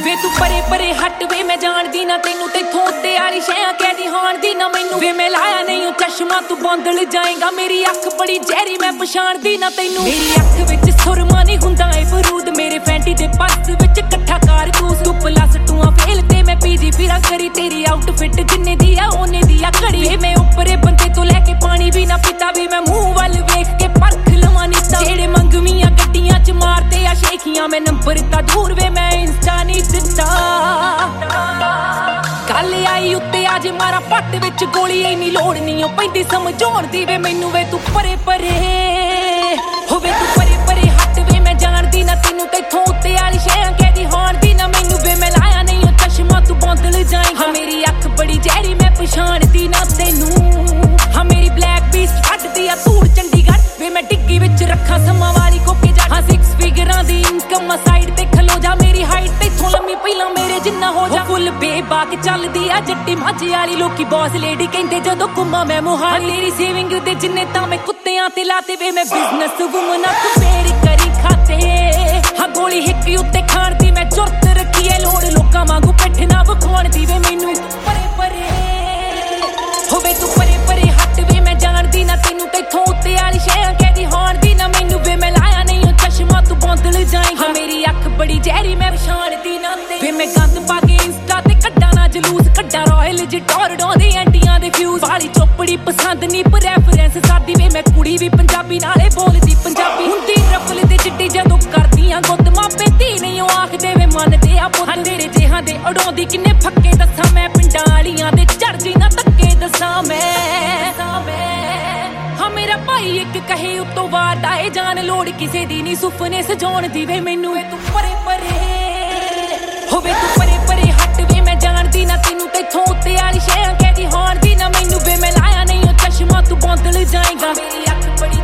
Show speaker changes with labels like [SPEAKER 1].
[SPEAKER 1] ਵੇ ਤੂੰ ਪਰੇ ਪਰੇ ਹਟ ਵੇ ਮੈਂ ਜਾਣਦੀ ਨਾ ਤੈਨੂੰ ਤੇਥੋਂ ਉੱਤੇ ਵਾਲੀ ਸ਼ੈਆਂ ਕਹਿਦੀ ਹਾਣ ਦੀ ਨਾ ਮੈਨੂੰ ਵੇ ਮੈਂ ਲਾਇਆ ਨਹੀਂ ਉਹ ਚਸ਼ਮਾ ਤੂੰ ਬੰਦਲ ਜਾਏਗਾ ਮੇਰੀ ਅੱਖ ਬੜੀ ਜ਼ਹਿਰੀ ਮੈਂ ਪਛਾਣਦੀ ਨਾ ਤੈਨੂੰ ਮੇਰੀ ਅੱਖ ਵਿੱਚ ਸੁਰਮਾ ਨਹੀਂ ਹੁੰਦਾ ਏ ਬਰੂਦ ਮੇਰੇ ਫੈਂਟੀ ਦੇ ਪੱਸ ਵਿੱਚ ਇਕੱਠਾ ਕਾਰਤੂਸ ਤੂੰ ਪਲੱਸ ਟੂਆਂ ਫੇਲ ਤੇ ਮੈਂ ਪੀਜੀ ਫਿਰਾਂ ਕਰੀ ਤੇਰੀ ਆਊਟਫਿਟ ਜਿੰਨੇ ਦੀ ਆ ਉਹਨੇ ਦੀ ਆ ਘੜੀ ਵੇ ਮੈਂ ਉੱਪਰੇ ਬੰਦੇ ਤੋਂ ਲੈ ਕੇ ਪਾਣੀ ਵੀ ਨਾ ਪੀਤਾ ਵੇ ਮੈਂ ਮੂੰਹ ਵੱਲ ਵੇਖ ਕੇ ਪਰਖ ਲਵਾਂ ਨੀਤਾ ਜਿਹੜੇ ਮੰਗਵੀਆਂ ਗੱਡੀਆਂ ਚ ਮਾਰਦੇ ਆ ਸ਼ੇਖੀਆਂ ਮੈਂ ਨੰਬਰ ਤਾਂ ਦੂਰ ਵੇ ਮੈਂ ਇੰਸਟਾ ਨਹੀਂ ਦਿੱਤਾ ਕੱਲ ਆਈ ਉੱਤੇ ਅੱਜ ਮਾਰਾ ਪੱਟ ਵਿੱਚ ਗੋਲੀ ਇੰਨੀ ਲੋੜ ਨਹੀਂ ਉਹ ਪੈਂਦੀ ਸਮਝਾਉਣ ਦੀ ਵੇ ਮੈਨੂੰ ਵੇ ਤੂੰ ਪਰੇ ਪਰੇ ਹੋਵੇ ਤੂੰ ਪਰੇ ਪਰੇ ਹੱਟ ਵੇ ਮੈਂ ਜਾਣਦੀ ਨਾ ਤੈਨੂੰ ਤੇਥੋਂ ਉੱਤੇ ਵਾਲੀ ਸ਼ੈਆਂ ਕਹਿਦੀ ਹਾਣ ਦੀ ਨਾ ਮੈਨੂੰ ਵੇ ਮੈਂ ਲਾਇਆ ਨਹੀਂ ਉਹ ਚਸ਼ਮਾ ਤੂੰ ਬੰਦਲ ਜਾਏਗਾ ਮੇਰੀ ਅੱਖ ਬੜੀ ਜ਼ਹਿਰੀ ਮੈਂ ਪਛਾਣਦੀ ਨਾ ਤੈਨੂੰ ਹਾਂ ਮੇਰੀ ਬਲੈਕ ਬੀਸਟ ਫੱਟਦੀ ਆ ਧੂੜ ਚੰਡੀਗੜ੍ਹ ਵੇ ਮੈਂ ਡਿੱਗੀ ਵਿੱਚ ਰੱਖਾਂ ਸਮਾਂ ਵਾਲੀ ਕੋਕੇ ਜਾ 6 ਫਿਗਰਾਂ ਦੀ ਇਨਕਮ ਸਾਈਡ ਤੇ ਖਲੋ ਜਾ ਮੇਰੀ ਹਾਈਟ ਤੇਥੋਂ ਲੰਮੀ ਪਹਿਲਾਂ ਮੇਰੇ ਜਿੰਨਾ ਹੋ ਜਾ ਫੁੱਲ ਬੇਬਾਕ ਚੱਲਦੀ ਆ ਜੱਟੀ ਮਾਝੇ ਵਾਲੀ ਲੋਕੀ ਬੌਸ ਲੇਡੀ ਕਹਿੰਦੇ ਜਦੋਂ ਘੁੰਮਾਂ ਮੈਂ ਮੁਹਾਲੀ ਤੇਰੀ ਸੇਵਿੰਗ ਦੇ ਜਿੰਨੇ ਤਾਂ ਮੈਂ ਕੁੱਤਿਆਂ ਤੇ ਲਾਤੇ ਵੇ ਮੈਂ ਬਿਜ਼ਨਸ ਵੂਮਨ ਆ ਤੂੰ ਮੇਰੀ ਕਰੀ ਖਾਤੇ ਹਾਂ ਗੋਲੀ ਹਿੱਕੀ ਉੱਤੇ ਖਾਣ ਦੀ ਮੈਂ ਜੁਰਤ ਰੱਖੀ ਏ ਲੋੜ ਲੋਕਾਂ ਵਾਂਗੂ ਪਿੱਠ ਨਾ ਵਿਖਾਉਣ ਦੀ ਵੇ ਮੈਨੂੰ ਪਰੇ ਪਰੇ ਹੋਵੇ ਤੂੰ ਪਰੇ ਪਰੇ ਹੱਟ ਵੇ ਮੈਂ ਜਾਣਦੀ ਨਾ ਤੈਨੂੰ ਤੇਥੋਂ ਉੱਤੇ ਵਾਲੀ ਸ਼ੈਆਂ ਕਹਿਦੀ ਹਾਣ ਦੀ ਨਾ ਮੈਨੂੰ ਵੇ ਮੈਂ ਲਾਇਆ ਨਹੀਂ ਉਹ ਚਸ਼ਮਾ ਤੂੰ ਬੰਦਲ ਜਾਏਗਾ ਮੇਰੀ ਅੱਖ ਬੜੀ ਜ਼ਹਿਰੀ ਮੈਂ ਪਛਾਣਦੀ ਨਾ ਵੇ ਮੈਂ ਗੰਦ ਪਾ ਕੇ ਇੰਸਟਾ ਤੇ ਕੱਢਾਂ ਨਾ ਜਲੂਸ ਕੱਢਾਂ ਰਾਇਲ ਜੀ ਟੋਰਡੋ ਦੇ ਐਂਟੀਆਂ ਦੇ ਫਿਊਜ਼ ਵਾਲੀ ਚੋਪੜੀ ਪਸੰਦ ਨਹੀਂ ਪ੍ਰੈਫਰੈਂਸ ਸਾਡੀ ਵੇ ਮੈਂ ਕੁੜੀ ਵੀ ਪੰਜਾਬੀ ਨਾਲੇ ਬੋਲਦੀ ਪੰਜਾਬੀ ਹੁੰਦੀ ਰਫਲ ਤੇ ਚਿੱਟੀ ਜਦੋਂ ਕਰਦੀਆਂ ਗੁੱਤ ਮਾਪੇ ਧੀ ਨਹੀਂ ਉਹ ਆਖਦੇ ਵੇ ਮੰਨਦੇ ਆ ਪੁੱਤ ਤੇਰੇ ਜਿਹਾਂ ਦੇ ਅੜਾਉਂਦੀ ਕਿੰਨੇ ਫੱਕੇ ਦੱਸਾਂ ਮੈਂ ਪਿੰਡਾਂ ਵਾਲੀਆਂ ਦੇ ਚੜਦੀ ਨਾ ਧੱਕੇ ਦੱਸਾਂ ਮੈਂ ਹਾਂ ਮੇਰਾ ਭਾਈ ਇੱਕ ਕਹੇ ਉੱਤੋਂ ਬਾਅਦ ਆਏ ਜਾਨ ਲੋੜ ਕਿਸੇ ਦੀ ਨਹੀਂ ਸੁਪਨੇ ਸਜਾਉਣ ਦੀ ਵੇ ਮੈਨੂੰ ਵੇ ਤੂੰ ਪਰੇ ਪਰੇ ਹੋਵੇ ਤੂੰ ਪਰੇ ਪਰੇ ਹੱਟ ਵੇ ਮੈਂ ਜਾਣਦੀ ਨਾ ਤੈਨੂੰ ਤੇਥੋਂ ਉੱਤੇ ਵਾਲੀ ਸ਼ੈਆਂ ਕਹਿਦੀ ਹਾਣ ਦੀ ਨਾ ਮੈਨੂੰ ਵੇ ਮੈਂ ਲਾਇਆ ਨਹੀਂ ਉਹ ਚਸ਼ਮਾ ਤੂੰ ਬੰਦਲ ਜਾਏਗਾ ਮੇਰੀ ਅੱਖ ਬੜੀ